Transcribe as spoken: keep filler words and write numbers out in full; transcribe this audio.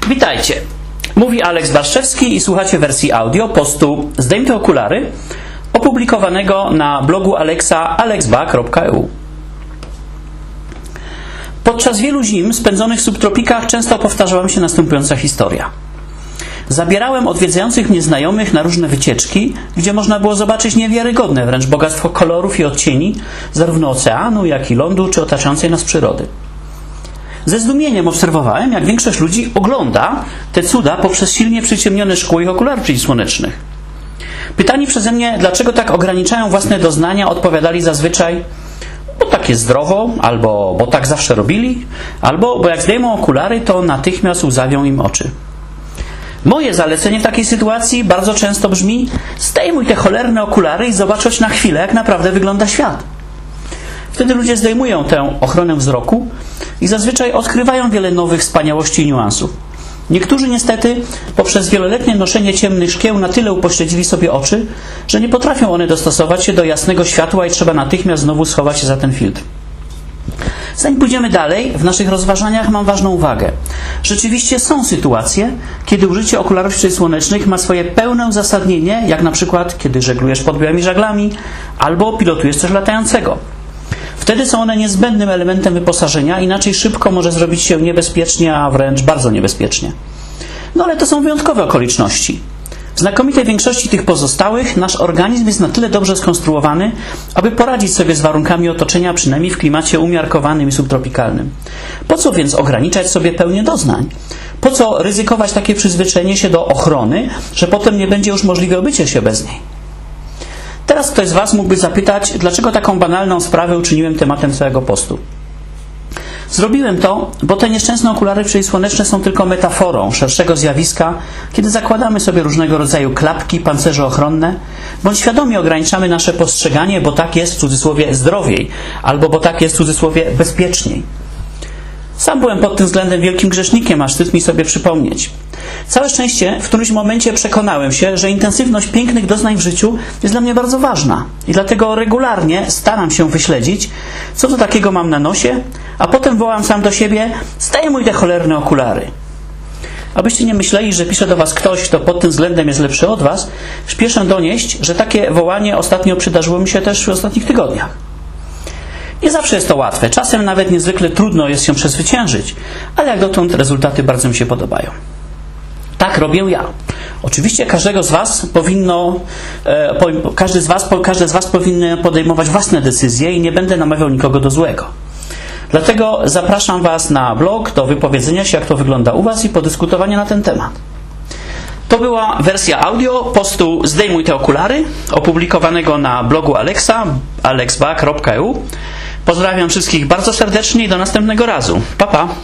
Witajcie, mówi Aleks Barszczewski i słuchacie wersji audio postu Zdejm te okulary, opublikowanego na blogu Aleksa aleksba kropka e u. Podczas wielu zim spędzonych w subtropikach często powtarzała mi się następująca historia. Zabierałem odwiedzających mnie znajomych na różne wycieczki, gdzie można było zobaczyć niewiarygodne wręcz bogactwo kolorów i odcieni zarówno oceanu, jak i lądu, czy otaczającej nas przyrody. Ze zdumieniem obserwowałem, jak większość ludzi ogląda te cuda poprzez silnie przyciemnione szkło ich okularów przeciwsłonecznych. Pytani przeze mnie, dlaczego tak ograniczają własne doznania, odpowiadali zazwyczaj: bo tak jest zdrowo, albo bo tak zawsze robili, albo bo jak zdejmą okulary, to natychmiast łzawią im oczy. Moje zalecenie w takiej sytuacji bardzo często brzmi: zdejmuj te cholerne okulary i zobacz choć na chwilę, jak naprawdę wygląda świat. Wtedy ludzie zdejmują tę ochronę wzroku i zazwyczaj odkrywają wiele nowych wspaniałości i niuansów. Niektórzy niestety poprzez wieloletnie noszenie ciemnych szkieł na tyle upośledzili sobie oczy, że nie potrafią one dostosować się do jasnego światła i trzeba natychmiast znowu schować się za ten filtr. Zanim pójdziemy dalej, w naszych rozważaniach mam ważną uwagę. Rzeczywiście są sytuacje, kiedy użycie okularów przeciwsłonecznych ma swoje pełne uzasadnienie, jak na przykład kiedy żeglujesz pod białymi żaglami albo pilotujesz coś latającego. Wtedy są one niezbędnym elementem wyposażenia, inaczej szybko może zrobić się niebezpiecznie, a wręcz bardzo niebezpiecznie. No ale to są wyjątkowe okoliczności. W znakomitej większości tych pozostałych nasz organizm jest na tyle dobrze skonstruowany, aby poradzić sobie z warunkami otoczenia, przynajmniej w klimacie umiarkowanym i subtropikalnym. Po co więc ograniczać sobie pełnię doznań? Po co ryzykować takie przyzwyczajenie się do ochrony, że potem nie będzie już możliwe obycie się bez niej? Teraz ktoś z Was mógłby zapytać, dlaczego taką banalną sprawę uczyniłem tematem całego postu. Zrobiłem to, bo te nieszczęsne okulary przeciwsłoneczne są tylko metaforą szerszego zjawiska, kiedy zakładamy sobie różnego rodzaju klapki, pancerze ochronne, bądź świadomie ograniczamy nasze postrzeganie, bo tak jest w cudzysłowie zdrowiej, albo bo tak jest w cudzysłowie bezpieczniej. Sam byłem pod tym względem wielkim grzesznikiem, aż wstyd mi sobie przypomnieć. Całe szczęście w którymś momencie przekonałem się, że intensywność pięknych doznań w życiu jest dla mnie bardzo ważna i dlatego regularnie staram się wyśledzić, co to takiego mam na nosie, a potem wołam sam do siebie: zdejmuj te cholerne okulary. Abyście nie myśleli, że pisze do Was ktoś, kto pod tym względem jest lepszy od Was, śpieszę donieść, że takie wołanie ostatnio przydarzyło mi się też w ostatnich tygodniach. Nie zawsze jest to łatwe, czasem nawet niezwykle trudno jest się przezwyciężyć, ale jak dotąd rezultaty bardzo mi się podobają. Tak robię ja. Oczywiście każdego z Was powinno, e, po, każdy z Was, po, każde z Was powinny podejmować własne decyzje i nie będę namawiał nikogo do złego. Dlatego zapraszam Was na blog do wypowiedzenia się, jak to wygląda u Was i podyskutowania na ten temat. To była wersja audio postu Zdejmuj te okulary, opublikowanego na blogu Aleksa aleksba kropka e u. Pozdrawiam wszystkich bardzo serdecznie i do następnego razu. Pa, pa!